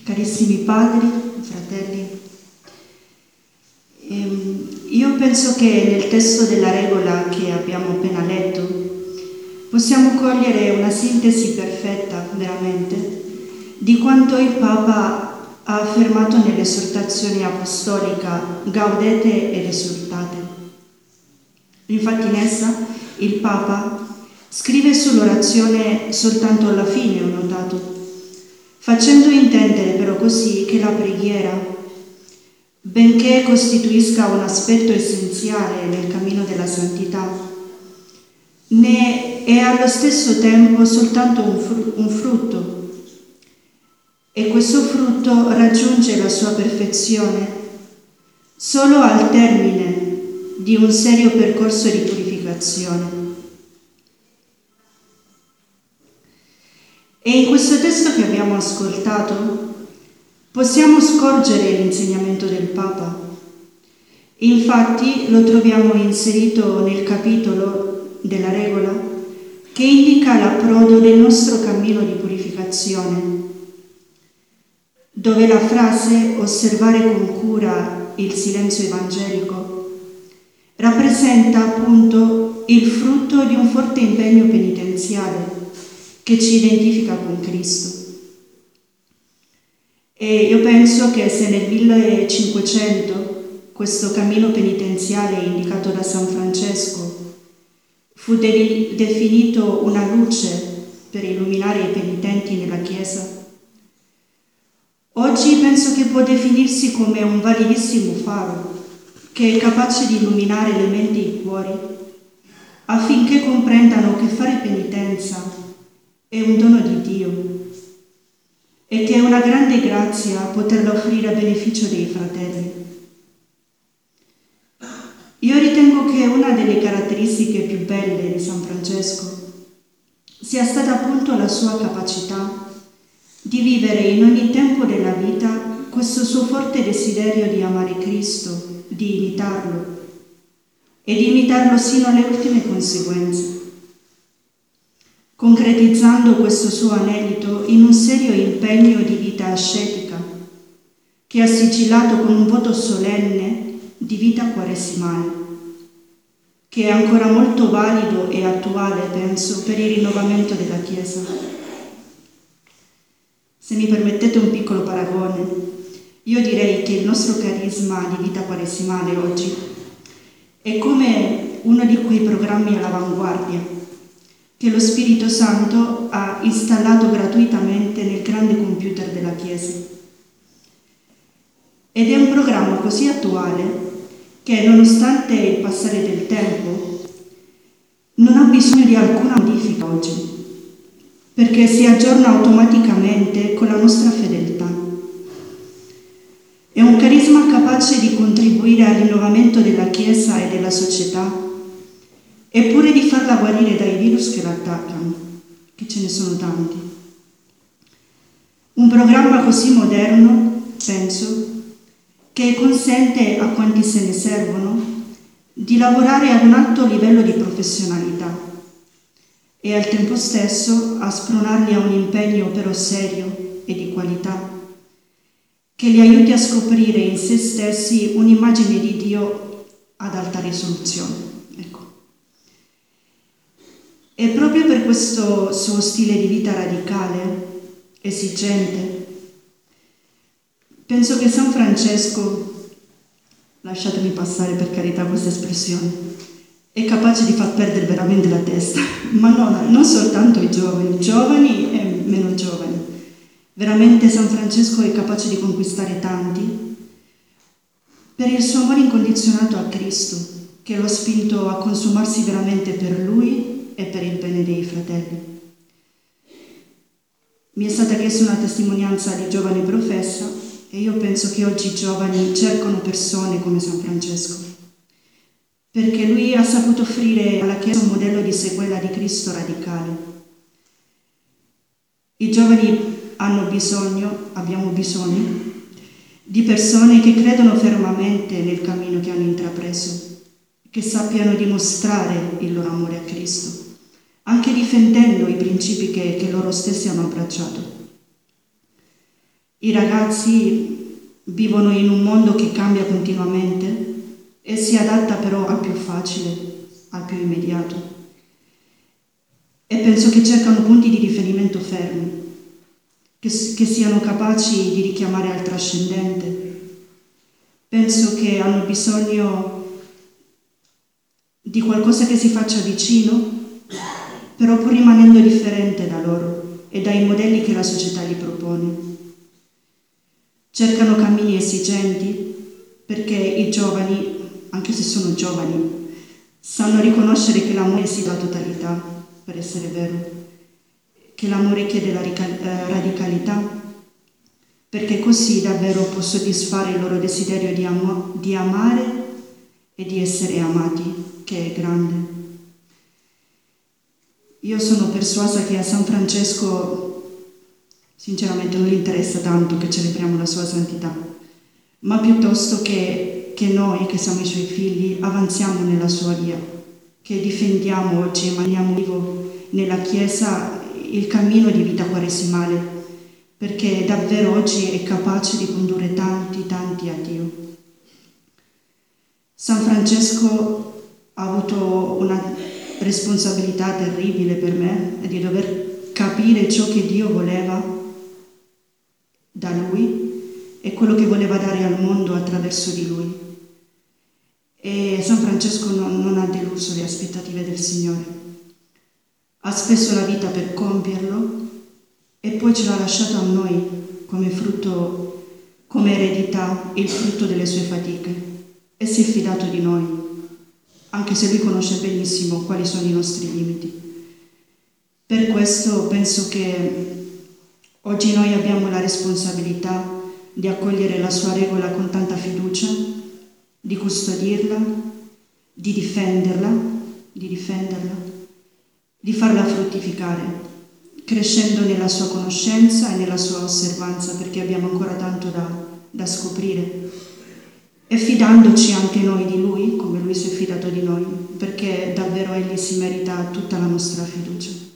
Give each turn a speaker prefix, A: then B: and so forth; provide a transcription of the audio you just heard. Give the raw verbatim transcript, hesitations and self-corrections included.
A: carissimi padri, fratelli, ehm, io penso che nel testo della regola che abbiamo appena letto possiamo cogliere una sintesi perfetta, veramente, di quanto il Papa ha affermato nell'esortazione apostolica Gaudete ed esultate. Infatti in essa il Papa scrive sull'orazione soltanto alla fine, ho notato, facendo intendere però così che la preghiera, benché costituisca un aspetto essenziale nel cammino della santità, ne è allo stesso tempo soltanto un, fru- un frutto, e questo frutto raggiunge la sua perfezione solo al termine di un serio percorso di purificazione. E in questo testo che abbiamo ascoltato possiamo scorgere l'insegnamento del Papa. Infatti lo troviamo inserito nel capitolo della regola che indica l'approdo del nostro cammino di purificazione, dove la frase osservare con cura il silenzio evangelico rappresenta appunto il frutto di un forte impegno penitenziale che ci identifica con Cristo. E io penso che se nel millecinquecento questo cammino penitenziale indicato da San Francesco fu de- definito una luce per illuminare i penitenti nella Chiesa, oggi penso che può definirsi come un validissimo faro che è capace di illuminare le menti e i cuori affinché comprendano che fare penitenza è un dono di Dio e che è una grande grazia poterla offrire a beneficio dei fratelli. Io ritengo che una delle caratteristiche più belle di San Francesco sia stata appunto la sua capacità di vivere in ogni tempo della vita questo suo forte desiderio di amare Cristo, di imitarlo e di imitarlo sino alle ultime conseguenze, concretizzando questo suo anelito in un serio impegno di vita ascetica che ha sigillato con un voto solenne di vita quaresimale, che è ancora molto valido e attuale, penso, per il rinnovamento della Chiesa. Se mi permettete un piccolo paragone, io direi che il nostro carisma di vita quaresimale oggi è come uno di quei programmi all'avanguardia che lo Spirito Santo ha installato gratuitamente nel grande computer della Chiesa. Ed è un programma così attuale che, nonostante il passare del tempo, non ha bisogno di alcuna modifica oggi, perché si aggiorna automaticamente con la nostra fedeltà. È un carisma capace di contribuire al rinnovamento della Chiesa e della società, eppure di farla guarire dai virus che la attaccano, che ce ne sono tanti. Un programma così moderno, penso, che consente a quanti se ne servono di lavorare ad un alto livello di professionalità e al tempo stesso a spronarli a un impegno però serio e di qualità, che li aiuti a scoprire in se stessi un'immagine di Dio ad alta risoluzione. Ecco. E proprio per questo suo stile di vita radicale, esigente, penso che San Francesco, lasciatemi passare per carità questa espressione, è capace di far perdere veramente la testa, ma non, non soltanto i giovani, giovani e meno giovani. Veramente San Francesco è capace di conquistare tanti per il suo amore incondizionato a Cristo, che lo ha spinto a consumarsi veramente per Lui e per il bene dei fratelli. Mi è stata chiesta una testimonianza di giovane professa e io penso che oggi i giovani cercano persone come San Francesco, perché lui ha saputo offrire alla Chiesa un modello di sequela di Cristo radicale. I giovani hanno bisogno, abbiamo bisogno, di persone che credono fermamente nel cammino che hanno intrapreso, che sappiano dimostrare il loro amore a Cristo, anche difendendo i principi che, che loro stessi hanno abbracciato. I ragazzi vivono in un mondo che cambia continuamente e si adatta però al più facile, al più immediato. E penso che cercano punti di riferimento fermi, che, che siano capaci di richiamare al trascendente. Penso che hanno bisogno di qualcosa che si faccia vicino, però pur rimanendo differente da loro e dai modelli che la società gli propone. Cercano cammini esigenti perché i giovani, anche se sono giovani, sanno riconoscere che l'amore si dà totalità, per essere vero, che l'amore chiede la radicalità, perché così davvero può soddisfare il loro desiderio di, am- di amare e di essere amati, che è grande. Io sono persuasa che a San Francesco sinceramente non gli interessa tanto che celebriamo la sua santità, ma piuttosto che, che noi, che siamo i suoi figli, avanziamo nella sua via, che difendiamo oggi e manteniamo vivo nella Chiesa il cammino di vita quaresimale, perché davvero oggi è capace di condurre tanti, tanti a Dio. San Francesco ha avuto una responsabilità terribile per me, è di dover capire ciò che Dio voleva da Lui e quello che voleva dare al mondo attraverso di Lui. E San Francesco non, non ha deluso le aspettative del Signore. Ha speso la vita per compierlo e poi ce l'ha lasciato a noi come frutto, come eredità, il frutto delle sue fatiche, e si è fidato di noi, anche se lui conosce benissimo quali sono i nostri limiti. Per questo penso che oggi noi abbiamo la responsabilità di accogliere la sua regola con tanta fiducia, di custodirla, di difenderla, di difenderla, di farla fruttificare, crescendo nella sua conoscenza e nella sua osservanza, perché abbiamo ancora tanto da, da scoprire, e fidandoci anche noi di Lui, come Lui si è fidato di noi, perché davvero Egli si merita tutta la nostra fiducia.